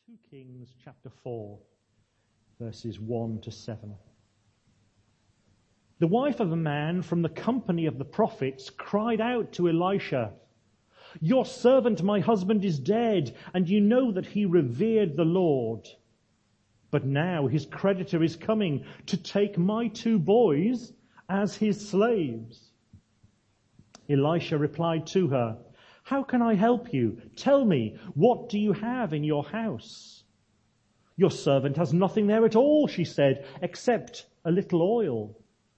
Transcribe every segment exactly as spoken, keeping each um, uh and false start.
Second Kings chapter four, verses one to seven. The wife of a man from the company of the prophets cried out to Elisha, "Your servant, my husband, is dead, and you know that he revered the Lord. But now his creditor is coming to take my two boys as his slaves." Elisha replied to her, "How can I help you? Tell me, what do you have in your house?" "Your servant has nothing there at all," she said, "except a little oil."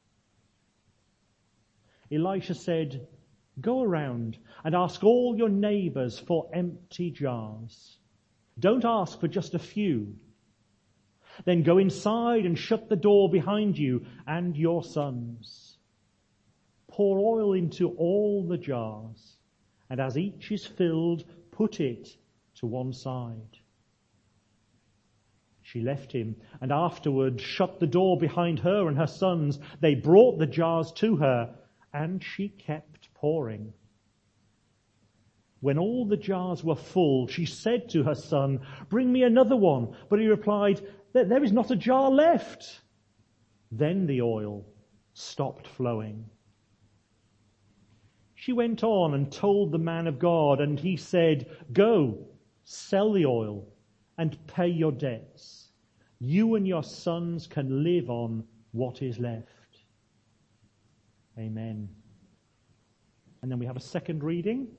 Elisha said, "Go around and ask all your neighbors for empty jars. Don't ask for just a few. Then go inside and shut the door behind you and your sons. Pour oil into all the jars, and as each is filled, put it to one side." She left him, and afterward shut the door behind her and her sons. They brought the jars to her, and she kept pouring. When all the jars were full, she said to her son, "Bring me another one." But he replied, "There is not a jar left." Then the oil stopped flowing. She went on and told the man of God, and he said, "Go, sell the oil and pay your debts. You and your sons can live on what is left." Amen. And then we have a second reading.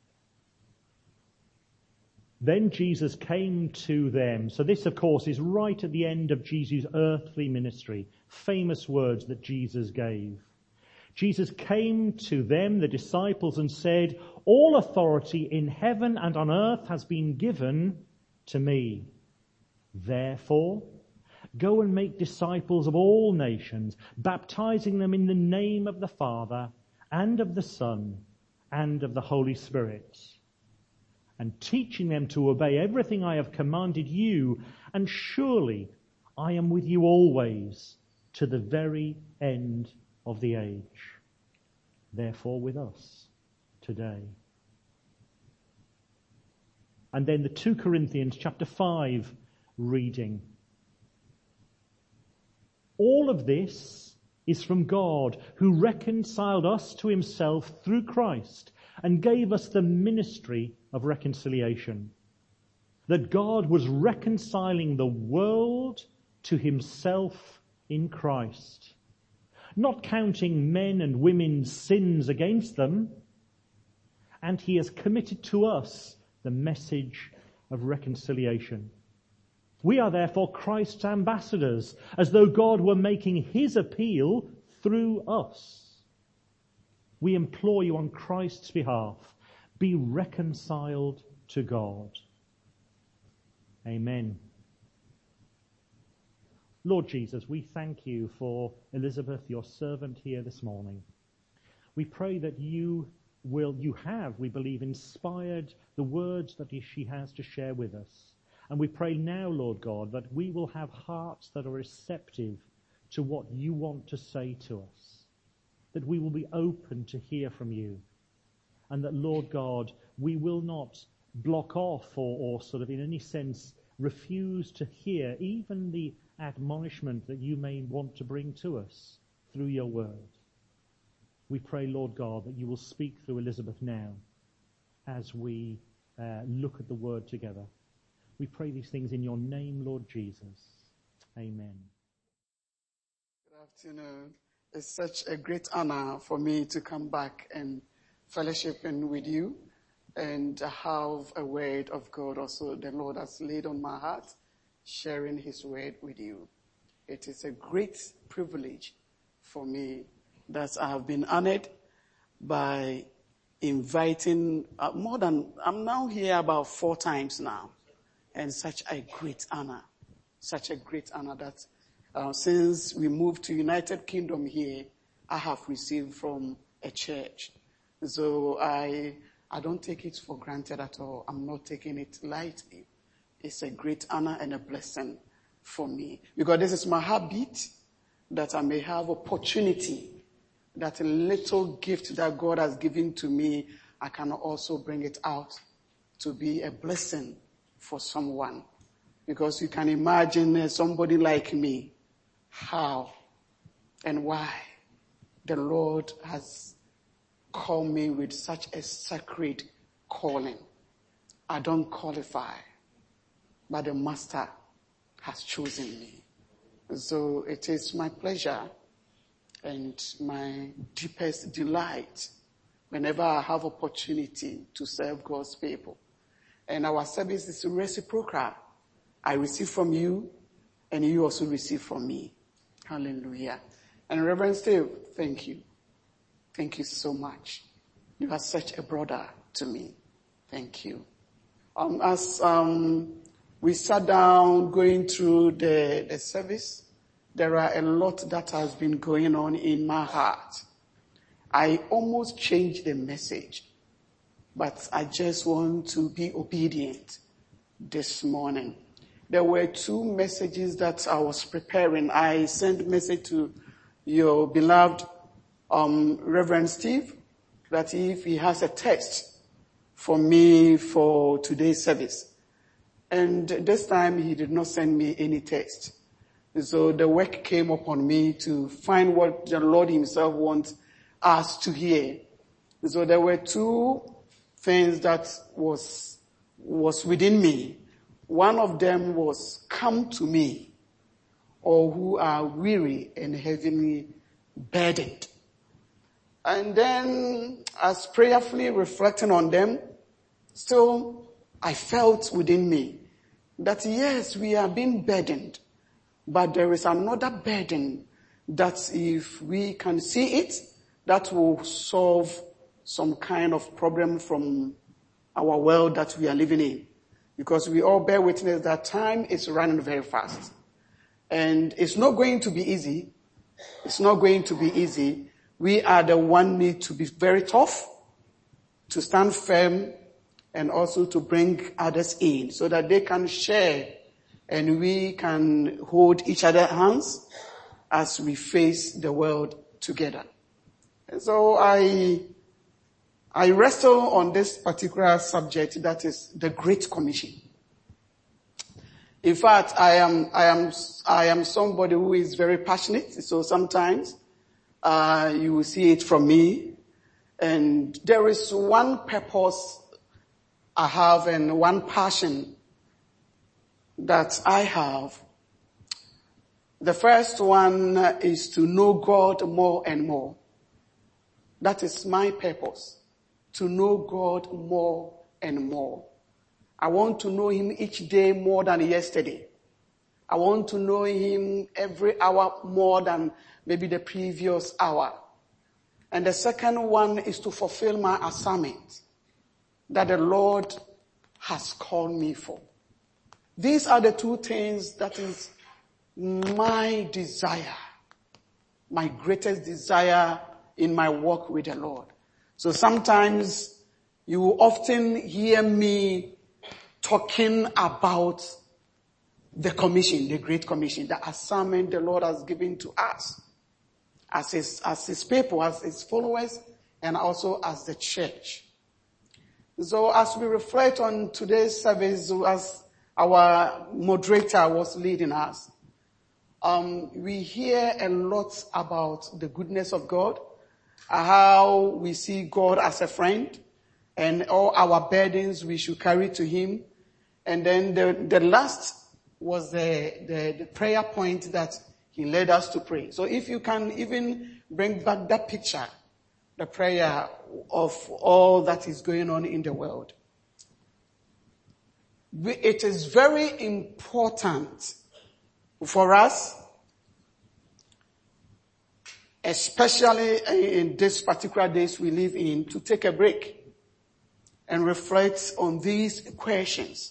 Then Jesus came to them. So this, of course, is right at the end of Jesus' earthly ministry. Famous words that Jesus gave. Jesus came to them, the disciples, and said, "All authority in heaven and on earth has been given to me. Therefore, go and make disciples of all nations, baptizing them in the name of the Father and of the Son and of the Holy Spirit, and teaching them to obey everything I have commanded you, and surely I am with you always to the very end of the age." Therefore with us today. And then the Second Corinthians chapter five reading. All of this is from God, who reconciled us to himself through Christ and gave us the ministry of reconciliation. That God was reconciling the world to himself in Christ, not counting men and women's sins against them, and he has committed to us the message of reconciliation. We are therefore Christ's ambassadors, as though God were making his appeal through us. We implore you on Christ's behalf, be reconciled to God. Amen. Lord Jesus, we thank you for Elizabeth, your servant, here this morning. We pray that you will, you have, we believe, inspired the words that she has to share with us. And we pray now, Lord God, that we will have hearts that are receptive to what you want to say to us. That we will be open to hear from you. And that, Lord God, we will not block off or, or sort of in any sense refuse to hear even the admonishment that you may want to bring to us through your word. We pray, Lord God, that you will speak through Elizabeth now as we uh, look at the word together. We pray these things in your name, Lord Jesus. Amen. Good afternoon. It's such a great honor for me to come back and fellowshipping with you and have a word of God also the Lord has laid on my heart, sharing his word with you. It is a great privilege for me that I have been honored by inviting uh, more than, I'm now here about four times now. And such a great honor, such a great honor that uh, since we moved to United Kingdom here, I have received from a church. So I, I don't take it for granted at all. I'm not taking it lightly. It's a great honor and a blessing for me. Because this is my habit, that I may have opportunity, that a little gift that God has given to me, I can also bring it out to be a blessing for someone. Because you can imagine uh, somebody like me, how and why the Lord has called me with such a sacred calling. I don't qualify, but the Master has chosen me. So it is my pleasure and my deepest delight whenever I have opportunity to serve God's people. And our service is reciprocal. I receive from you, and you also receive from me. Hallelujah. And Reverend Steve, thank you. Thank you so much. You are such a brother to me. Thank you. Um, as um, we sat down going through the, the service, there are a lot that has been going on in my heart. I almost changed the message, but I just want to be obedient this morning. There were two messages that I was preparing. I sent a message to your beloved um, Reverend Steve that if he has a text for me for today's service. And this time he did not send me any text. So the work came upon me to find what the Lord himself wants us to hear. So there were two things that was, was within me. One of them was, come to me, all who are weary and heavily burdened. And then, as prayerfully reflecting on them, still I felt within me that yes, we are being burdened, but there is another burden that if we can see it, that will solve some kind of problem from our world that we are living in. Because we all bear witness that time is running very fast. And it's not going to be easy. It's not going to be easy. We are the one need to be very tough, to stand firm, and also to bring others in so that they can share and we can hold each other's hands as we face the world together. And so I, I wrestle on this particular subject, that is the Great Commission. In fact, I am, I am, I am somebody who is very passionate. So sometimes, uh, you will see it from me. And there is one purpose I have and one passion that I have. The first one is to know God more and more. That is my purpose. To know God more and more. I want to know him each day more than yesterday. I want to know him every hour more than maybe the previous hour. And the second one is to fulfill my assignment that the Lord has called me for. These are the two things that is my desire, my greatest desire in my walk with the Lord. So sometimes you will often hear me talking about the commission, the Great Commission, the assignment the Lord has given to us as his, as his people, as his followers, and also as the church. So as we reflect on today's service, as our moderator was leading us, um, we hear a lot about the goodness of God, how we see God as a friend, and all our burdens we should carry to him. And then the, the last was the, the, the prayer point that he led us to pray. So if you can even bring back that picture, the prayer of all that is going on in the world. It is very important for us, especially in these particular days we live in, to take a break and reflect on these questions.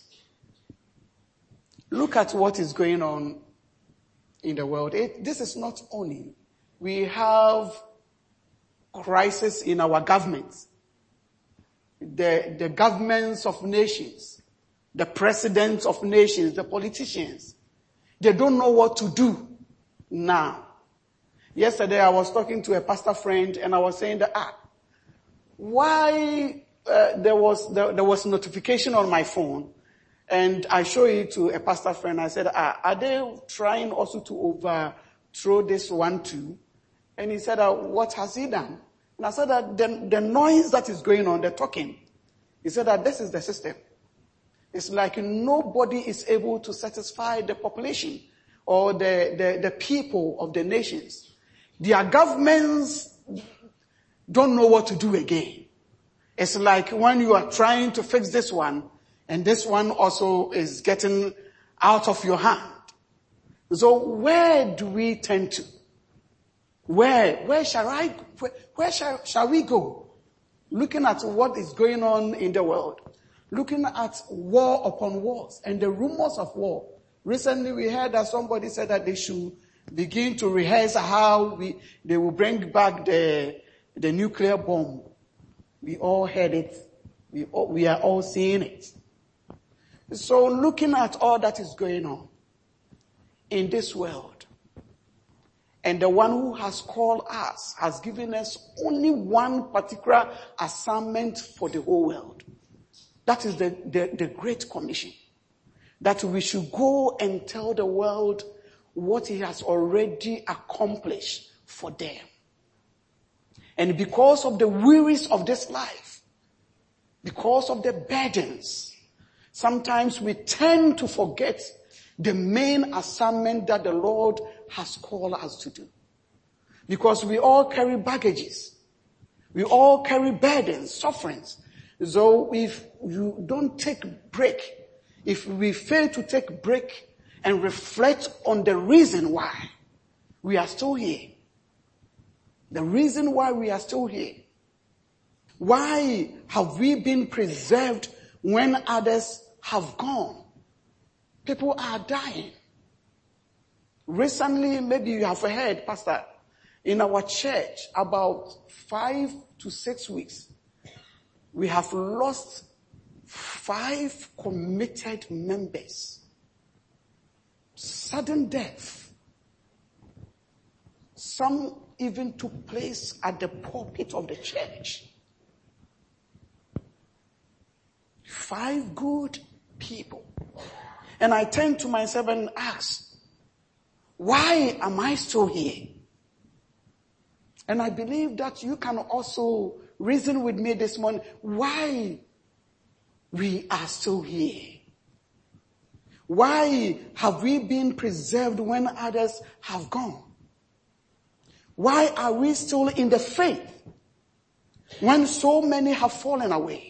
Look at what is going on in the world. It, this is not only, we have crisis in our governments, the, the governments of nations, the presidents of nations, the politicians. They don't know what to do now. Yesterday I was talking to a pastor friend and I was saying that, ah, why uh, there was there, there was notification on my phone And I showed it to a pastor friend. I said, ah, are they trying also to overthrow this one too? And he said, ah, what has he done? And I said that the, the noise that is going on, the talking, he said that this is the system. It's like nobody is able to satisfy the population or the, the, the people of the nations. Their governments don't know what to do again. It's like when you are trying to fix this one, and this one also is getting out of your hand. So where do we turn to? Where, where shall I, where, where shall, shall we go? Looking at what is going on in the world. Looking at war upon wars and the rumors of war. Recently we heard that somebody said that they should begin to rehearse how we, they will bring back the, the nuclear bomb. We all heard it. We, all, we are all seeing it. So looking at all that is going on in this world, and the one who has called us has given us only one particular assignment for the whole world. That is the, the, the Great Commission. That we should go and tell the world what he has already accomplished for them. And because of the worries of this life, because of the burdens, sometimes we tend to forget the main assignment that the Lord has called us to do. Because we all carry baggages. We all carry burdens, sufferings. So if you don't take break, if we fail to take break and reflect on the reason why we are still here, the reason why we are still here, why have we been preserved when others have gone? People are dying. Recently, maybe you have heard, Pastor, in our church, about five to six weeks, we have lost five committed members. Sudden death. Some even took place at the pulpit of the church. Five good people. And I turned to myself and asked, why am I still here? And I believe that you can also reason with me this morning why we are still here. Why have we been preserved when others have gone? Why are we still in the faith when so many have fallen away?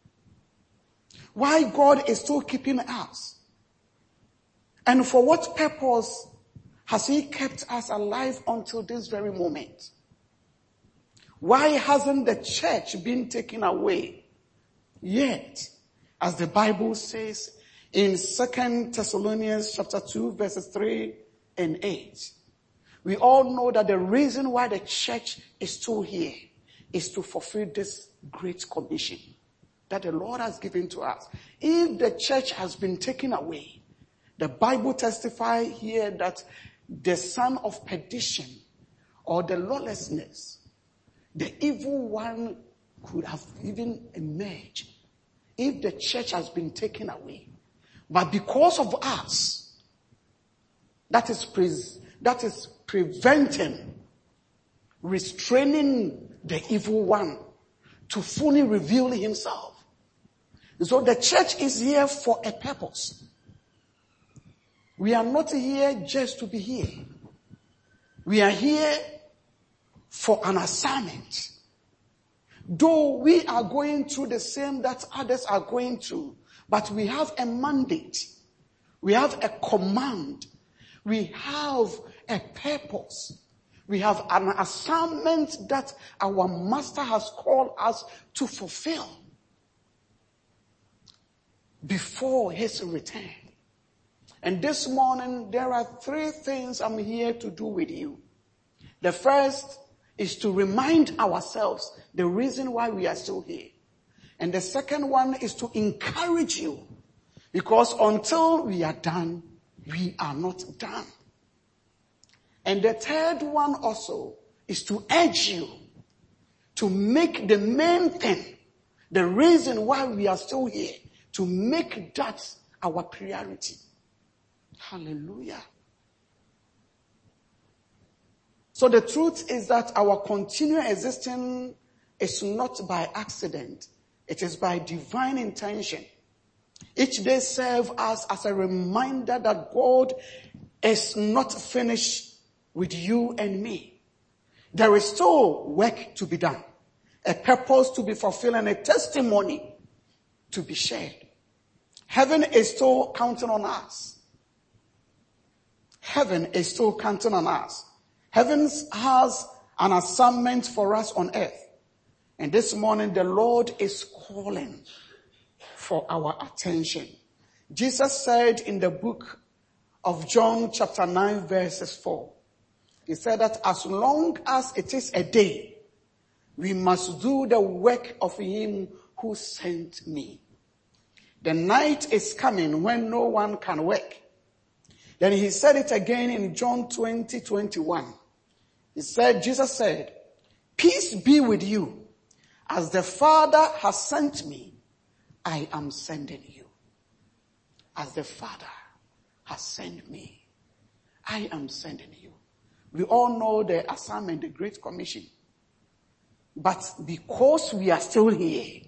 Why God is still keeping us? And for what purpose has he kept us alive until this very moment? Why hasn't the church been taken away yet? As the Bible says in Second Thessalonians chapter two, verses three and eight. We all know that the reason why the church is still here is to fulfill this great commission that the Lord has given to us. If the church has been taken away, the Bible testifies here that the son of perdition or the lawlessness, the evil one could have even emerged if the church has been taken away. But because of us, that is pre- that is preventing, restraining the evil one to fully reveal himself. So the church is here for a purpose. We are not here just to be here. We are here for an assignment. Though we are going through the same that others are going through, but we have a mandate. We have a command. We have a purpose. We have an assignment that our master has called us to fulfill before his return. And this morning, there are three things I'm here to do with you. The first is to remind ourselves the reason why we are still here. And the second one is to encourage you, because until we are done, we are not done. And the third one also is to urge you to make the main thing, the reason why we are still here, to make that our priority. Hallelujah. So the truth is that our continual existence is not by accident. It is by divine intention. Each day serves us as a reminder that God is not finished with you and me. There is still work to be done, a purpose to be fulfilled, and a testimony to be shared. Heaven is still counting on us. Heaven is still counting on us. Heaven has an assignment for us on earth. And this morning the Lord is calling for our attention. Jesus said in the book of John chapter nine verses four, he said that as long as it is a day, we must do the work of him who sent me. The night is coming when no one can work. Then he said it again in John twenty, twenty-one. He said, Jesus said, peace be with you. As the Father has sent me, I am sending you. As the Father has sent me, I am sending you. We all know the assignment, the Great Commission. But because we are still here,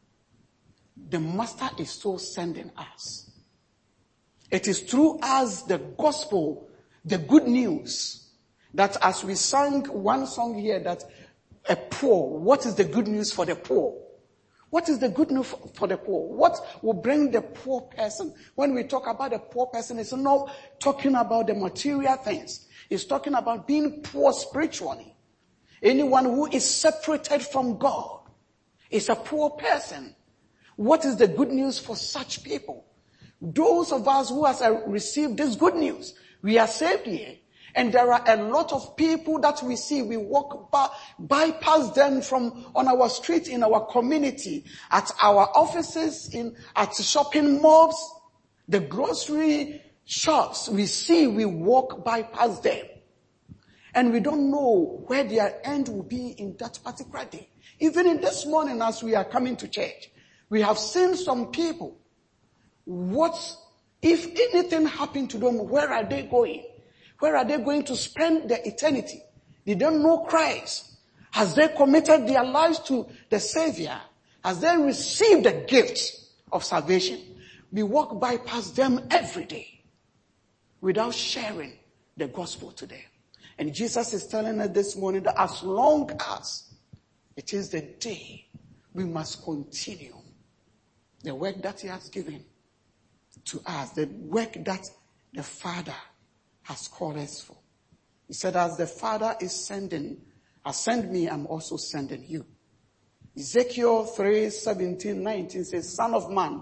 the Master is still sending us. It is through us, the gospel, the good news, that as we sang one song here, that a poor, what is the good news for the poor? What is the good news for the poor? What will bring the poor person? When we talk about the poor person, it's not talking about the material things. It's talking about being poor spiritually. Anyone who is separated from God is a poor person. What is the good news for such people? Those of us who has received this good news, we are saved here. And there are a lot of people that we see, we walk by, bypass them from on our street, in our community, at our offices, in at shopping malls, the grocery shops. We see, we walk bypass them. And we don't know where their end will be in that particular day. Even in this morning as we are coming to church, we have seen some people. What, if anything happened to them, where are they going? Where are they going to spend their eternity? They don't know Christ. Has they committed their lives to the Savior? Has they received the gift of salvation? We walk by past them every day without sharing the gospel to them. And Jesus is telling us this morning that as long as it is the day, we must continue the work that he has given to us, the work that the Father has called us for. He said, as the Father is sending, has sent me, I'm also sending you. Ezekiel three, seventeen, nineteen says, Son of man,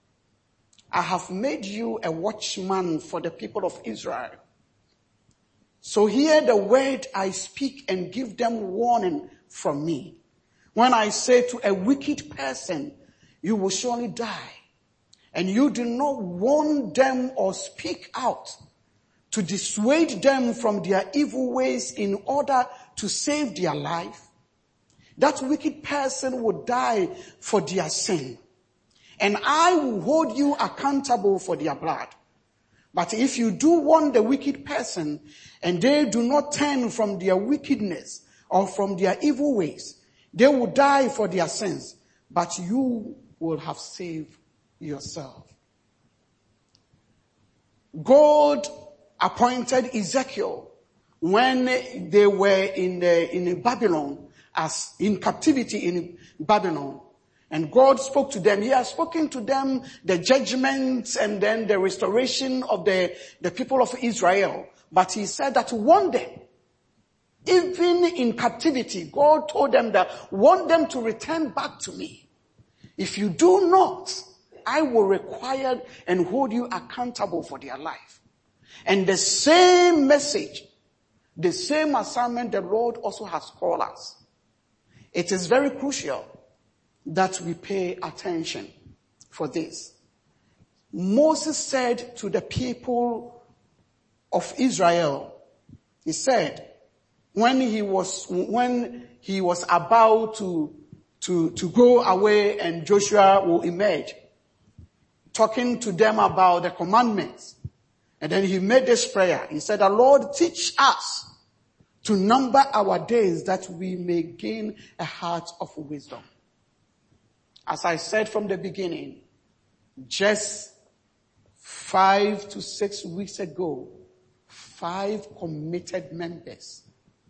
I have made you a watchman for the people of Israel. So hear the word I speak and give them warning from me. When I say to a wicked person, you will surely die, and you do not warn them or speak out to dissuade them from their evil ways in order to save their life, that wicked person will die for their sin, and I will hold you accountable for their blood. But if you do warn the wicked person, and they do not turn from their wickedness or from their evil ways, they will die for their sins, but you will have saved yourself. God appointed Ezekiel when they were in the, in Babylon, as in captivity in Babylon. And God spoke to them. He has spoken to them the judgments and then the restoration of the, the people of Israel. But he said that warn them. Even in captivity, God told them that want them to return back to me. If you do not, I will require and hold you accountable for their life. And the same message, the same assignment the Lord also has called us. It is very crucial that we pay attention for this. Moses said to the people of Israel, he said, when he was, when he was about to, to, to go away and Joshua will emerge, talking to them about the commandments. And then he made this prayer. He said, "The Lord, teach us to number our days that we may gain a heart of wisdom." As I said from the beginning, just five to six weeks ago, five committed members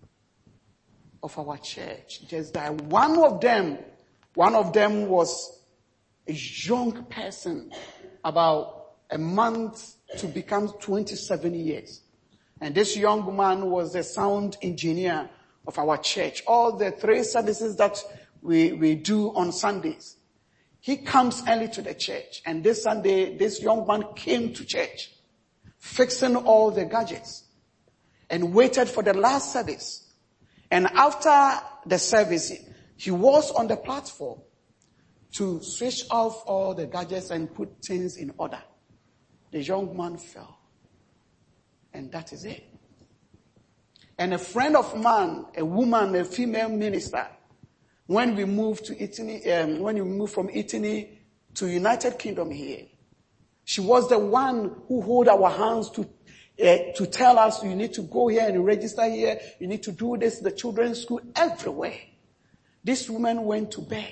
of our church just died. One of them, one of them was a young person, about a month to become twenty-seven years. And this young man was the sound engineer of our church. All the three services that we, we do on Sundays, he comes early to the church. And this Sunday, this young man came to church, fixing all the gadgets, and waited for the last service. And after the service, he was on the platform to switch off all the gadgets and put things in order. The young man fell. And that is it. And a friend of mine, a woman, a female minister, when we moved to Italy, um, when we moved from Italy to United Kingdom here, she was the one who held our hands to uh, to tell us, "You need to go here and register here. You need to do this." The children's school, everywhere. This woman went to bed,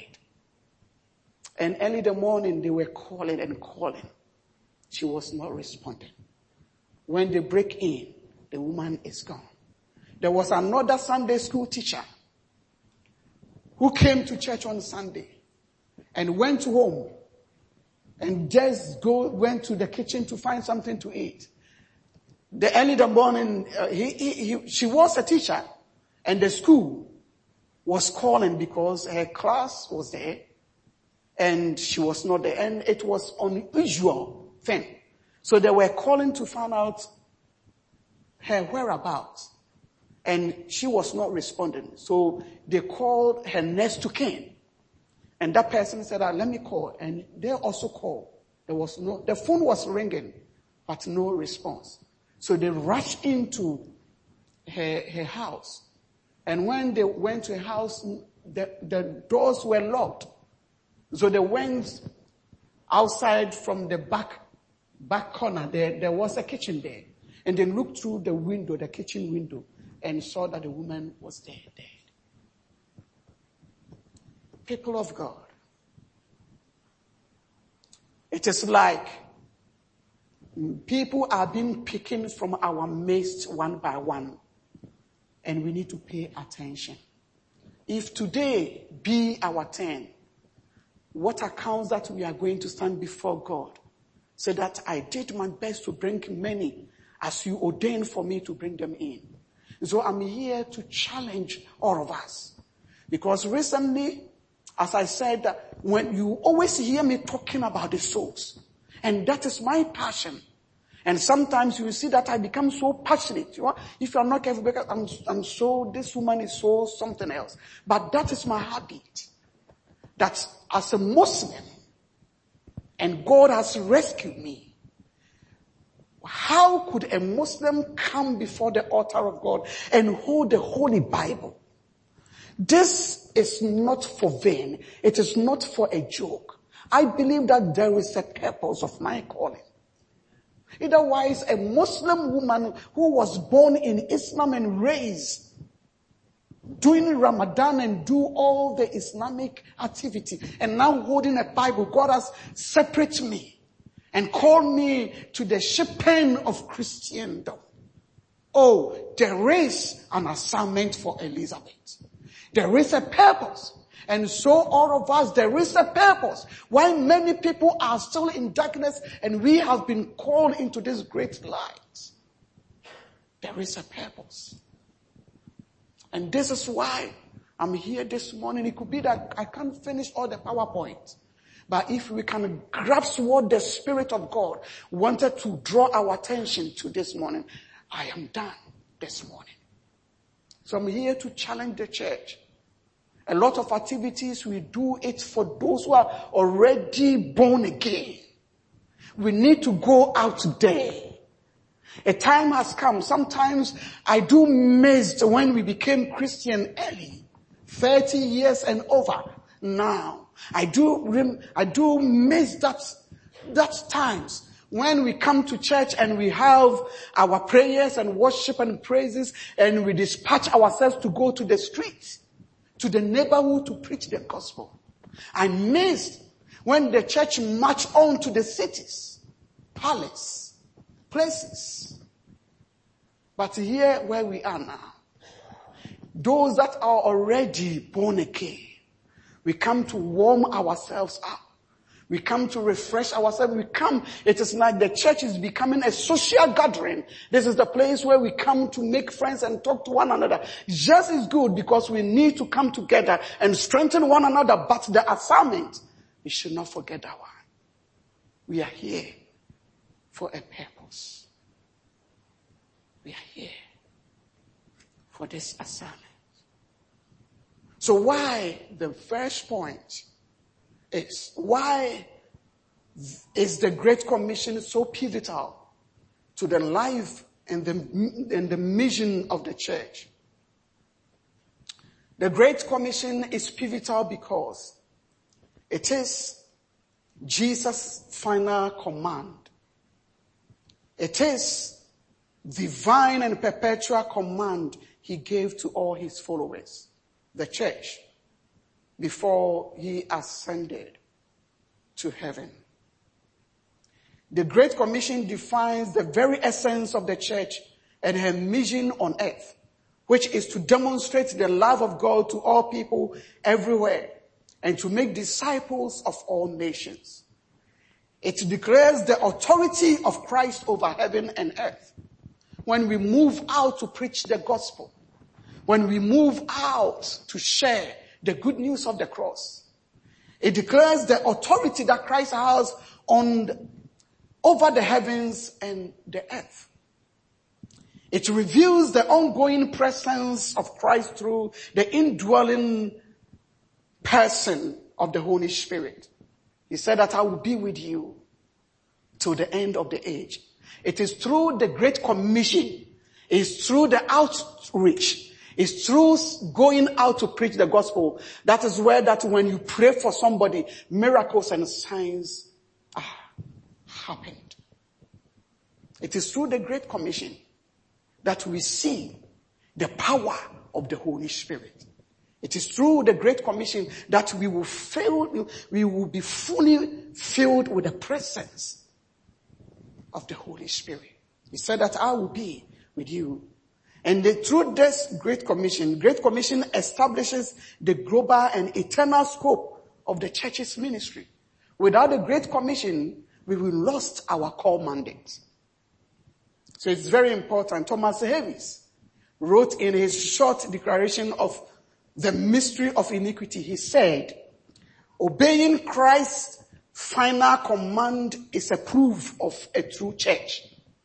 and early in the morning they were calling and calling. She was not responding. When they break in, the woman is gone. There was another Sunday school teacher who came to church on Sunday and went home and just go went to the kitchen to find something to eat. The early in the morning, uh, he, he, he, she was a teacher, and the school was calling because her class was there and she was not there, and it was unusual thing. So they were calling to find out her whereabouts, and she was not responding. So they called her next to kin, and that person said, ah, "Let me call." And they also called. There was no, the phone was ringing, but no response. So they rushed into her, her house. And when they went to her house, the, the doors were locked. So they went outside from the back, back corner. There, there was a kitchen there. And they looked through the window, the kitchen window, and saw that the woman was dead, dead. People of God, it is like people are being picked from our midst one by one, and we need to pay attention. If today be our turn, what accounts that we are going to stand before God? Say that I did my best to bring many as you ordained for me to bring them in. So I'm here to challenge all of us. Because recently, as I said, when you always hear me talking about the souls, and that is my passion. And sometimes you see that I become so passionate. You know, if you are not careful, because I'm, I'm so, this woman is so something else. But that is my habit. That as a Muslim, and God has rescued me, how could a Muslim come before the altar of God and hold the Holy Bible? This is not for vain. It is not for a joke. I believe that there is a purpose of my calling. Otherwise, a Muslim woman who was born in Islam and raised doing Ramadan and do all the Islamic activity, and now holding a Bible, God has separated me and called me to the shepherd of Christendom. Oh, there is an assignment for Elizabeth. There is a purpose. And so all of us, there is a purpose. Why many people are still in darkness and we have been called into this great light. There is a purpose. And this is why I'm here this morning. It could be that I can't finish all the PowerPoint. But if we can grasp what the Spirit of God wanted to draw our attention to this morning, I am done this morning. So I'm here to challenge the church. A lot of activities, we do it for those who are already born again. We need to go out there. A time has come. Sometimes I do miss when we became Christian early, thirty years and over. Now, I do, I do miss that that times when we come to church and we have our prayers and worship and praises and we dispatch ourselves to go to the streets, to the neighborhood to preach the gospel. I missed when the church marched on to the cities, palace, places. But here where we are now, those that are already born again, we come to warm ourselves up. We come to refresh ourselves. We come, it is like the church is becoming a social gathering. This is the place where we come to make friends and talk to one another. Just as good because we need to come together and strengthen one another. But the assignment, we should not forget that one. We are here for a purpose. We are here for this assignment. So why the first point is, why is the Great Commission so pivotal to the life and the, and the mission of the church? The Great Commission is pivotal because it is Jesus' final command. It is divine and perpetual command he gave to all his followers, the church, before he ascended to heaven. The Great Commission defines the very essence of the church and her mission on earth, which is to demonstrate the love of God to all people everywhere and to make disciples of all nations. It declares the authority of Christ over heaven and earth. When we move out to preach the gospel, when we move out to share the good news of the cross, it declares the authority that Christ has on over the heavens and the earth. It reveals the ongoing presence of Christ through the indwelling person of the Holy Spirit. He said that I will be with you till the end of the age. It is through the Great Commission, it's through the outreach, it's through going out to preach the gospel. That is where that when you pray for somebody, miracles and signs ah, happened. It is through the Great Commission that we see the power of the Holy Spirit. It is through the Great Commission that we will fill, we will be fully filled with the presence of the Holy Spirit. He said that I will be with you. And the, through this Great Commission, Great Commission establishes the global and eternal scope of the church's ministry. Without the Great Commission, we will lost our core mandate. So it's very important. Thomas Davis wrote in his short declaration of the mystery of iniquity, he said, obeying Christ's final command is a proof of a true church.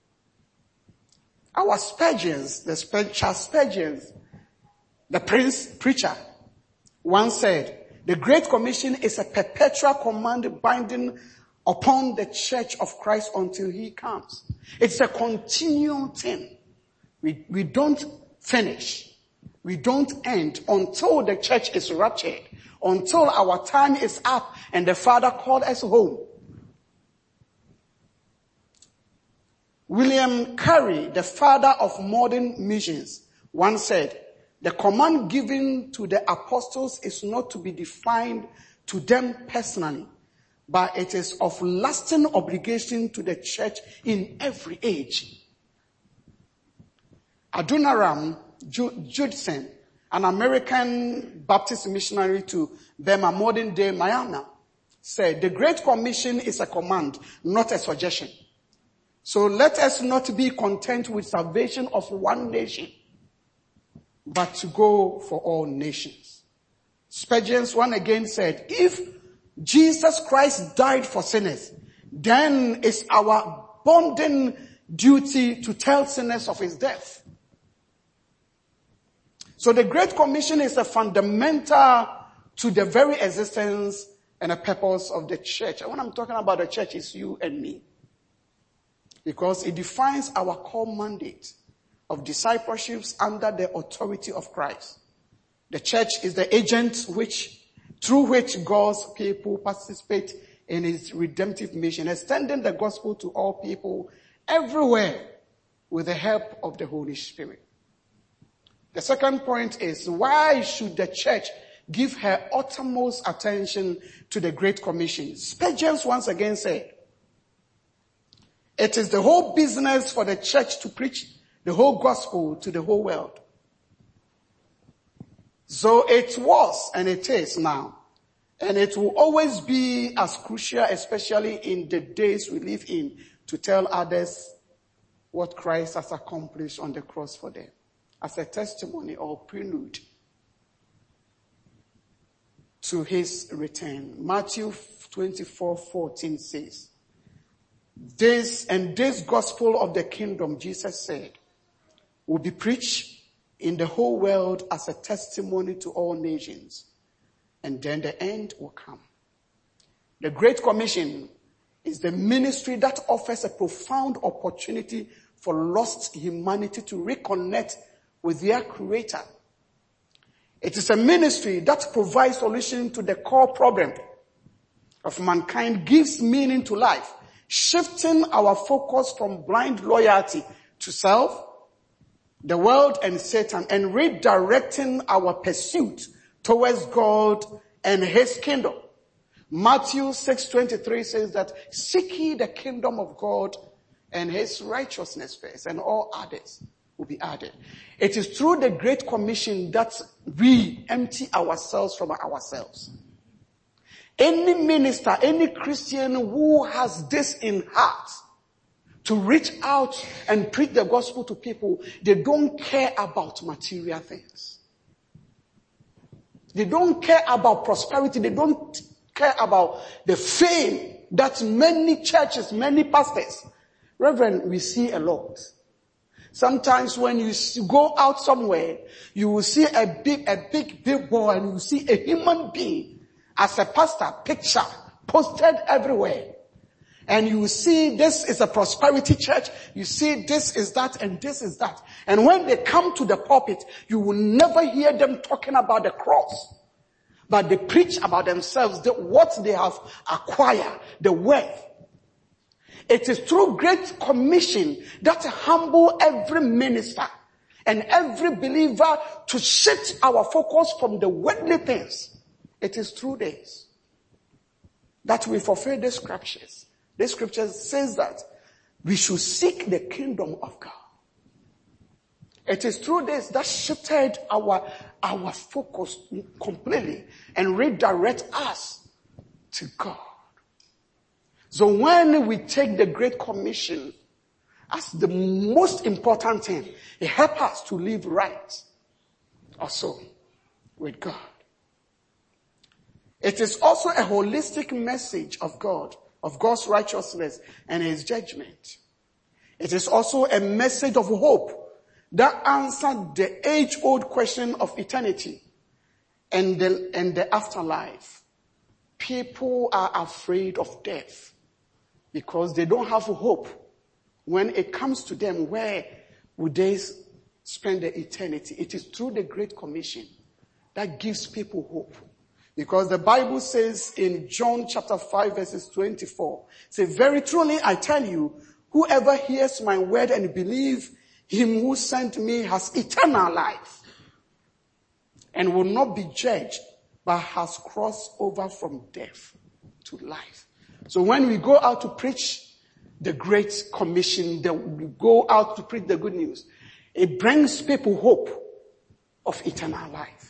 Our Spurgeons, the Charles Spurgeons, the Prince preacher, once said, the Great Commission is a perpetual command binding upon the church of Christ until he comes. It's a continual thing. We, we don't finish. We don't end until the church is raptured, until our time is up and the Father called us home. William Carey, the father of modern missions, once said, the command given to the apostles is not to be defined to them personally, but it is of lasting obligation to the church in every age. Adoniram Judson, an American Baptist missionary to Burma, modern day Myanmar, said, the Great Commission is a command, not a suggestion. So let us not be content with salvation of one nation, but to go for all nations. Spurgeon's one again said, if Jesus Christ died for sinners, then it's our bounden duty to tell sinners of his death. So the Great Commission is a fundamental to the very existence and the purpose of the church. And when I'm talking about the church, it's you and me. Because it defines our core mandate of discipleships under the authority of Christ. The church is the agent which, through which God's people participate in his redemptive mission, extending the gospel to all people everywhere with the help of the Holy Spirit. The second point is, why should the church give her uttermost attention to the Great Commission? Spurgeon once again said, it is the whole business for the church to preach the whole gospel to the whole world. So it was, and it is now, and it will always be as crucial, especially in the days we live in, to tell others what Christ has accomplished on the cross for them, as a testimony or prelude to his return. Matthew twenty-four fourteen says, this and this gospel of the kingdom, Jesus said, will be preached in the whole world as a testimony to all nations, and then the end will come. The Great Commission is the ministry that offers a profound opportunity for lost humanity to reconnect with their Creator. It is a ministry that provides solution to the core problem of mankind, gives meaning to life, shifting our focus from blind loyalty to self, the world and Satan, and redirecting our pursuit towards God and his kingdom. Matthew six twenty-three says that, seek ye the kingdom of God and his righteousness first, and all others will be added. It is through the Great Commission that we empty ourselves from ourselves. Any minister, any Christian who has this in heart, to reach out and preach the gospel to people, they don't care about material things. They don't care about prosperity. They don't care about the fame that many churches, many pastors, Reverend, we see a lot. Sometimes when you go out somewhere, you will see a big, a big billboard, and you will see a human being as a pastor picture posted everywhere. And you see this is a prosperity church, you see this is that, and this is that. And when they come to the pulpit, you will never hear them talking about the cross. But they preach about themselves, the, what they have acquired, the wealth. It is through Great Commission that humble every minister and every believer to shift our focus from the worldly things. It is through this that we fulfill the scriptures. The scripture says that we should seek the kingdom of God. It is through this that shifted our, our focus completely and redirect us to God. So when we take the Great Commission as the most important thing, it helps us to live right also with God. It is also a holistic message of God, of God's righteousness and his judgment. It is also a message of hope that answered the age-old question of eternity and the, and the afterlife. People are afraid of death because they don't have hope. When it comes to them, where would they spend their eternity? It is through the Great Commission that gives people hope. Because the Bible says in John chapter five verses twenty-four, say, very truly I tell you, whoever hears my word and believes him who sent me has eternal life and will not be judged, but has crossed over from death to life. So when we go out to preach the Great Commission, that we go out to preach the good news, it brings people hope of eternal life.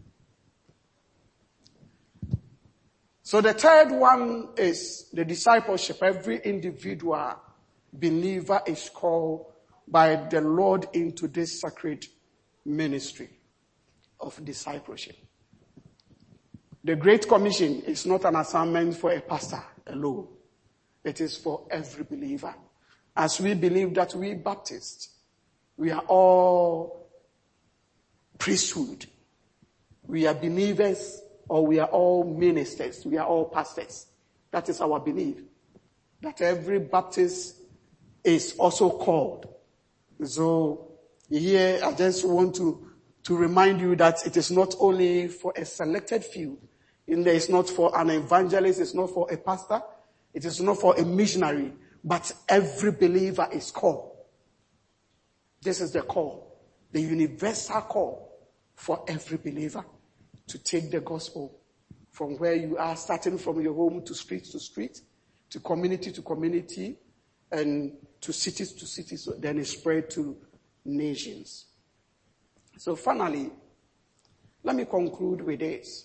So the third one is the discipleship. Every individual believer is called by the Lord into this sacred ministry of discipleship. The Great Commission is not an assignment for a pastor alone. It is for every believer. As we believe that we Baptists, we are all priesthood. We are believers, or we are all ministers. We are all pastors. That is our belief. That every Baptist is also called. So here I just want to, to remind you that it is not only for a selected few. In there, it's not for an evangelist, it's not for a pastor, it is not for a missionary, but every believer is called. This is the call, the universal call for every believer to take the gospel from where you are, starting from your home to street to street, to community to community, and to cities to cities, so then it spread to nations. So finally, let me conclude with this.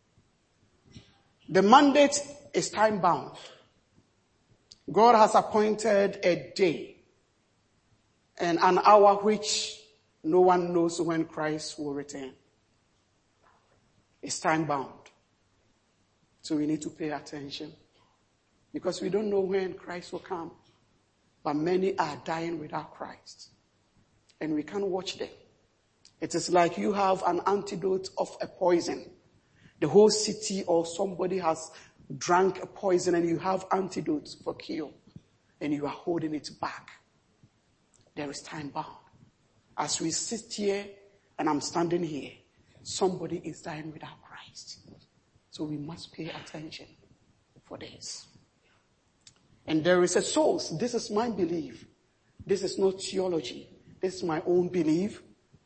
The mandate is time-bound. God has appointed a day and an hour which no one knows when Christ will return. It's time-bound. So we need to pay attention because we don't know when Christ will come. But many are dying without Christ. And we can't watch them. It is like you have an antidote of a poison. The whole city or somebody has drank a poison and you have antidotes for cure. And you are holding it back. There is time bound. As we sit here and I'm standing here, somebody is dying without Christ. So we must pay attention for this. And there is a source. This is my belief. This is not theology. This is my own belief.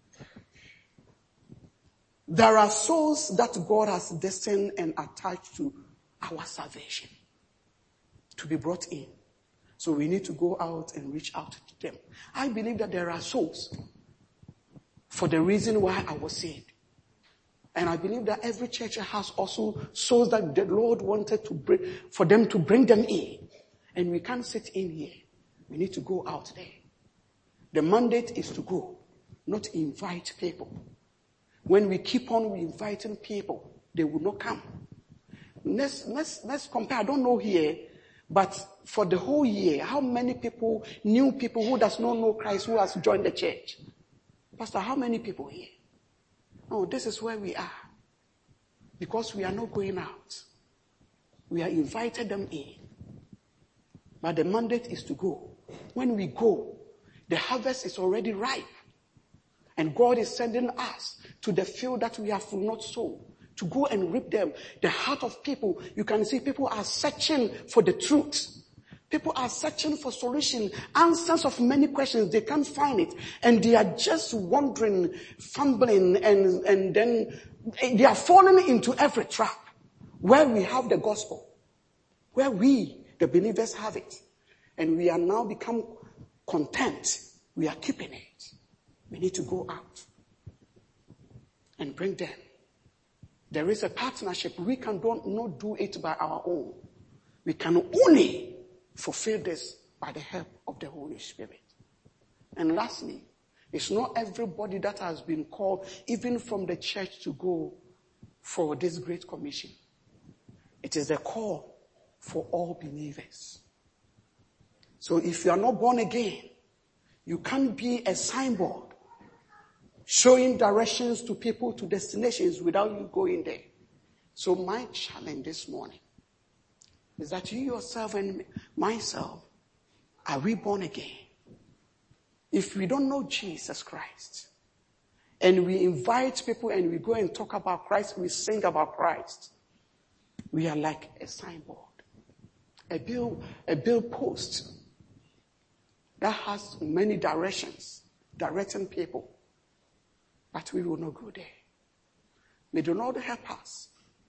There are souls that God has destined and attached to our salvation to be brought in. So we need to go out and reach out to them. I believe that there are souls for the reason why I was saved. And I believe that every church has also souls that the Lord wanted to bring, for them to bring them in. And we can't sit in here. We need to go out there. The mandate is to go, not invite people. When we keep on inviting people, they will not come. Let's, let's, let's compare. I don't know here, but for the whole year, how many people, new people who does not know Christ, who has joined the church? Pastor, how many people here? Oh, this is where we are. Because we are not going out. We are invited them in. But the mandate is to go. When we go, the harvest is already ripe. And God is sending us to the field that we have not sown, to go and reap them. The heart of people, you can see people are searching for the truth. People are searching for solution, answers of many questions. They can't find it. And they are just wandering, fumbling, and, and then they are falling into every trap where we have the gospel, where we, the believers, have it. And we are now become content. We are keeping it. We need to go out and bring them. There is a partnership. We can don't, not do it by our own. We can only fulfill this by the help of the Holy Spirit. And lastly, it's not everybody that has been called, even from the church, to go for this great commission. It is a call for all believers. So if you are not born again, you can't be a signboard showing directions to people to destinations without you going there. So my challenge this morning is that you yourself and myself, are we born again? If we don't know Jesus Christ, and we invite people and we go and talk about Christ, we sing about Christ, we are like a signboard, a bill, a bill post that has many directions, directing people. But we will not go there. May the Lord help us.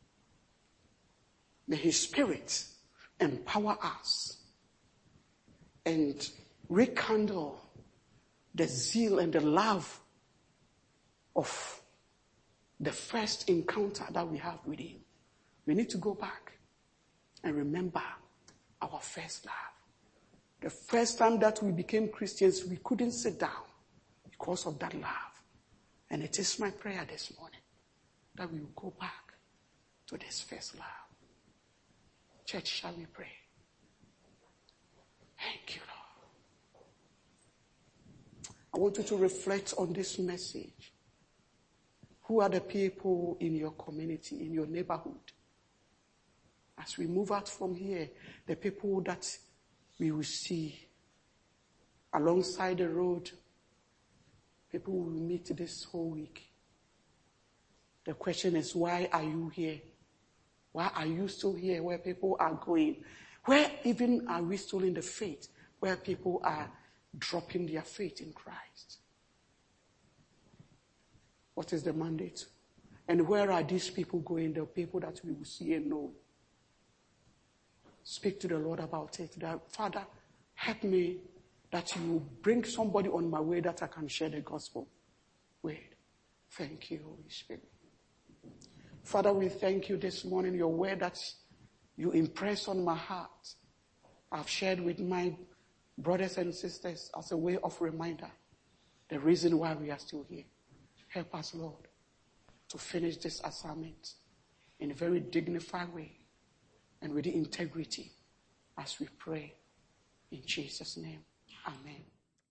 May His Spirit empower us and rekindle the zeal and the love of the first encounter that we have with Him. We need to go back and remember our first love. The first time that we became Christians, we couldn't sit down because of that love. And it is my prayer this morning that we will go back to this first love. Church, shall we pray? Thank you, Lord. I want you to reflect on this message. Who are the people in your community, in your neighborhood? As we move out from here, the people that we will see alongside the road, people will meet this whole week. The question is, why are you here? Why are you still here where people are going? Where even are we still in the faith where people are dropping their faith in Christ? What is the mandate? And where are these people going? The people that we will see and know. Speak to the Lord about it. That, Father, help me that you bring somebody on my way that I can share the gospel with. Thank you, Holy Spirit. Father, we thank you this morning, your word that you impress on my heart. I've shared with my brothers and sisters as a way of reminder, the reason why we are still here. Help us, Lord, to finish this assignment in a very dignified way and with integrity as we pray in Jesus' name. Amen.